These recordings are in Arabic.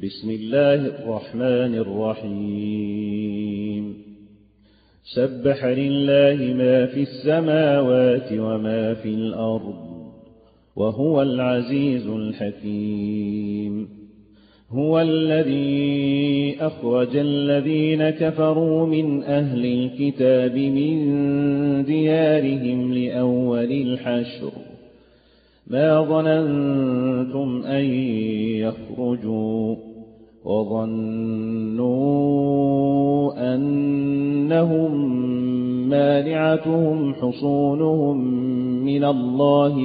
بسم الله الرحمن الرحيم سبح لله ما في السماوات وما في الأرض وهو العزيز الحكيم هو الذي أخرج الذين كفروا من أهل الكتاب من ديارهم لأول الحشر ما ظننتم أن يخرجوا وظنوا أنهم مانعتهم حصونهم من الله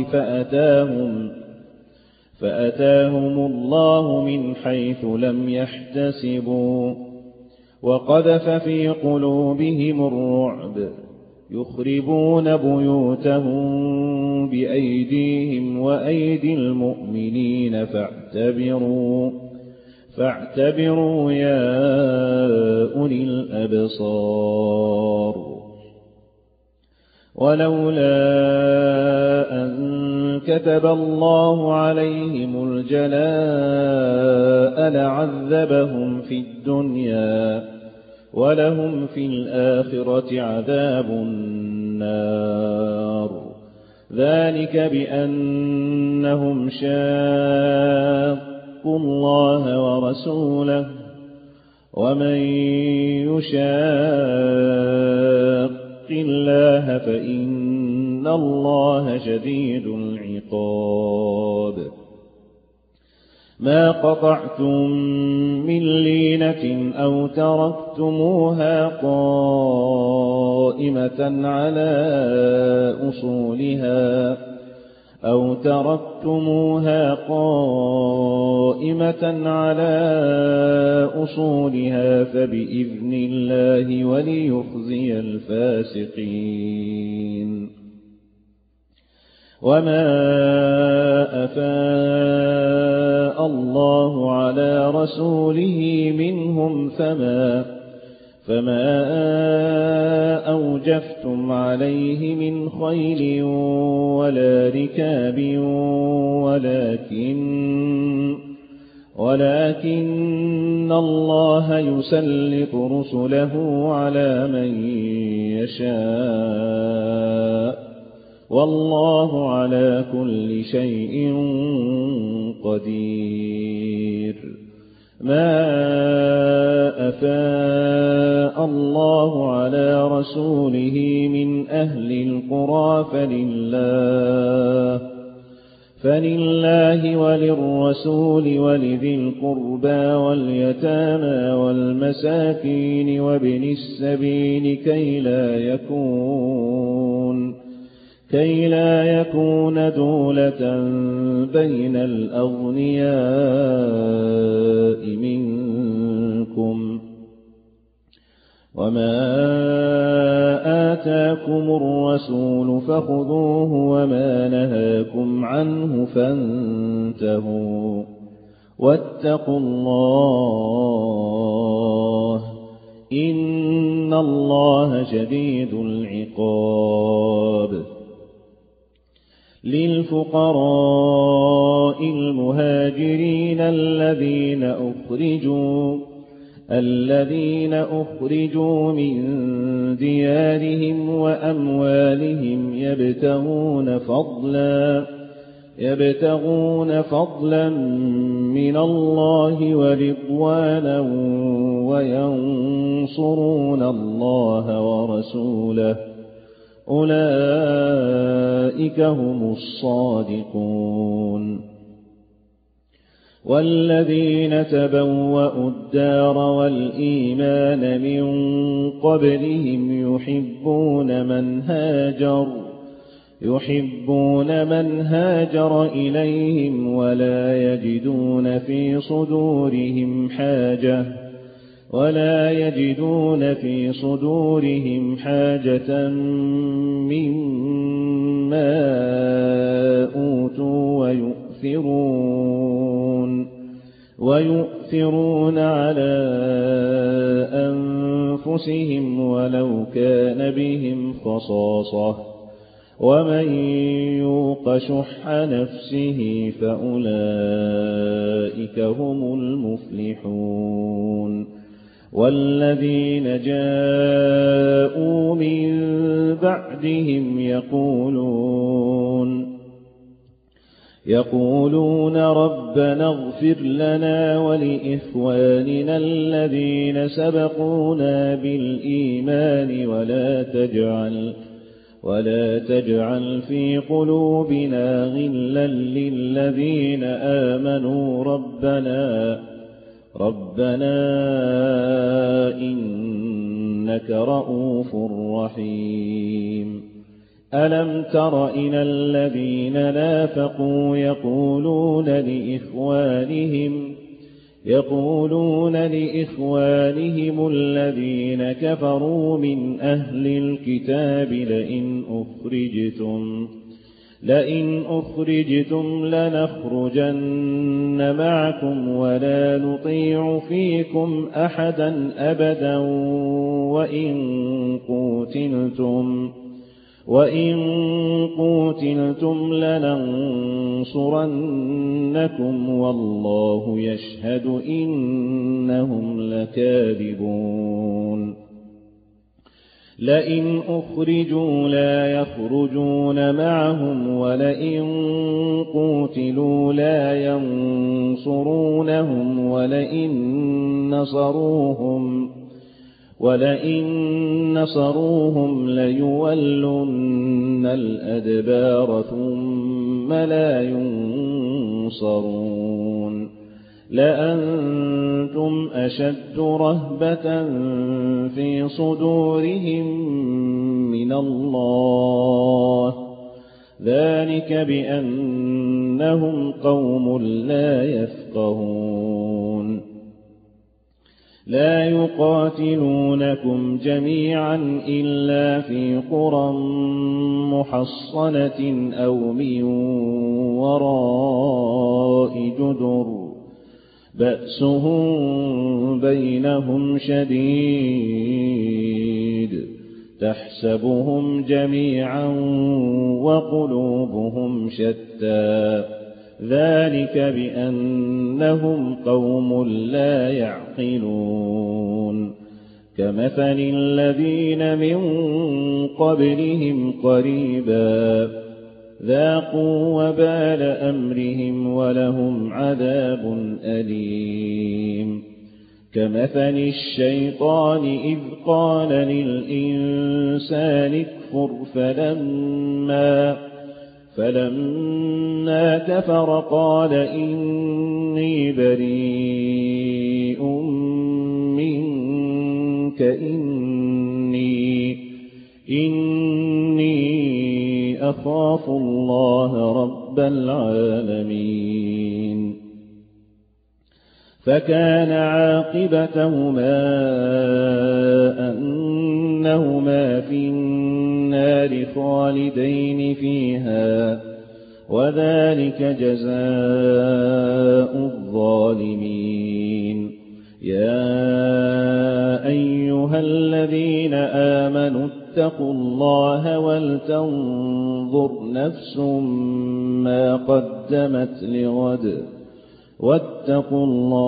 فأتاهم الله من حيث لم يحتسبوا وقذف في قلوبهم الرعب يخربون بيوتهم بأيديهم وأيدي المؤمنين فاعتبروا يا أولي الأبصار ولولا أن كتب الله عليهم الجلاء لعذبهم في الدنيا ولهم في الآخرة عذاب النار ذلك بأنهم شاقوا الله ورسوله ومن يشاق الله فإن الله شديد العقاب ما قطعتم من لينة أو تركتموها قائمة على أصولها فبإذن الله وليخزي الفاسقين وما أفاء الله على رسوله منهم فما أوجفتم عليه من خيل ولا ركاب ولكن الله يسلط رسله على من يشاء والله على كل شيء قدير ما أفاء الله على رسوله من أهل القرى فلله وللرسول ولذي القربى واليتامى والمساكين وابن السبيل كي لا يكون دولة بين الأغنياء منكم وما آتاكم الرسول فخذوه وما نهاكم عنه فانتهوا واتقوا الله إن الله شديد العقاب للفقراء المهاجرين الذين أخرجوا من ديارهم وأموالهم يبتغون فضلا من الله ورضوانا وينصرون الله ورسوله أولئك هم الصادقون والذين تبوأوا الدار والإيمان من قبلهم يحبون من هاجر إليهم ولا يجدون في صدورهم حاجة مما أوتوا ويؤثرون على أنفسهم ولو كان بهم خصاصة ومن يوق شح نفسه فأولئك هم المفلحون مفلحون والذين جاءوا من بعدهم يقولون ربنا اغفر لنا ولإخواننا الذين سبقونا بالإيمان ولا تجعل في قلوبنا غلا للذين آمنوا ربنا إنك رؤوف رحيم ألم تر إلى الذين نافقوا يقولون لإخوانهم الذين كفروا من أهل الكتاب لئن أخرجتم لنخرجن معكم ولا نطيع فيكم أحدا أبدا وإن قوتلتم لننصرنكم والله يشهد إنهم لكاذبون لئن أخرجوا لا يخرجون معهم ولئن قوتلوا لا ينصرونهم ولئن نصروهم ليولن الأدبار ثم لا ينصرون لأنتم أشد رهبة في صدورهم من الله ذلك بأنهم قوم لا يفقهون لا يقاتلونكم جميعا إلا في قرى محصنة أو من وراء جدر بأسهم بينهم شديد تحسبهم جميعا وقلوبهم شتى ذلك بأنهم قوم لا يعقلون كمثل الذين من قبلهم قريبا ذاقوا وبال أمرهم ولهم عذاب أليم كمثل الشيطان إذ قال للإنسان اكفر فلما كفر قال إني بريء منك إني أخاف الله رب العالمين فكان عاقبتهما أنهما في النار خالدين فيها وذلك جزاء الظالمين يا أيها الذين آمنوا اتقوا الله ولتنظر نفس ما قدمت لغد واتقوا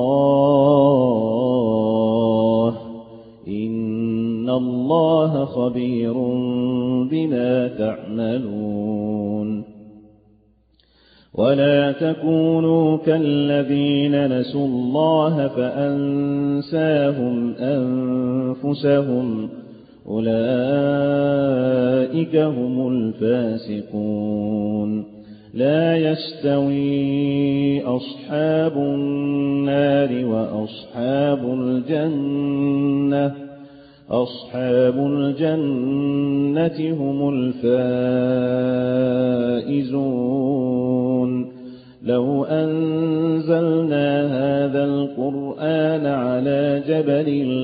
الله إن الله خبير بما تعملون ولا تكونوا كالذين نسوا الله فأنساهم أنفسهم أولئك هم الفاسقون لا يستوي أصحاب النار وأصحاب الجنة هم الفائزون لو أنزلنا هذا القرآن على جبل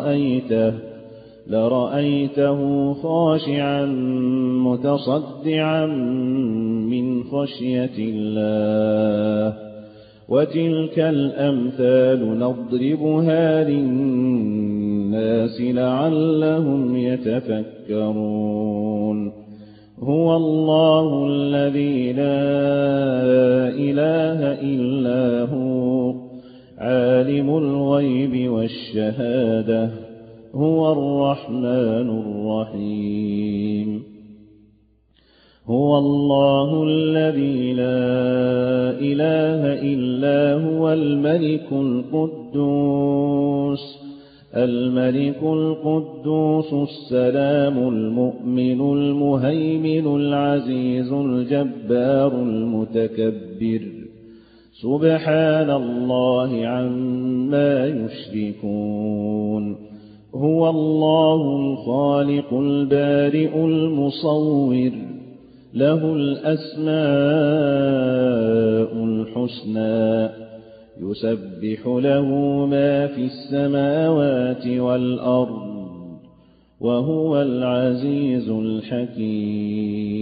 لرأيته خاشعا متصدعا من خشية الله وتلك الأمثال نضربها للناس لعلهم يتفكرون هو الله الذي لا إله إلا هو عالم الغيب والشهادة هو الرحمن الرحيم هو الله الذي لا إله إلا هو الملك القدوس السلام المؤمن المهيمن العزيز الجبار المتكبر سبحان الله عما يشركون هو الله الخالق البارئ المصور له الأسماء الحسنى يسبح له ما في السماوات والأرض وهو العزيز الحكيم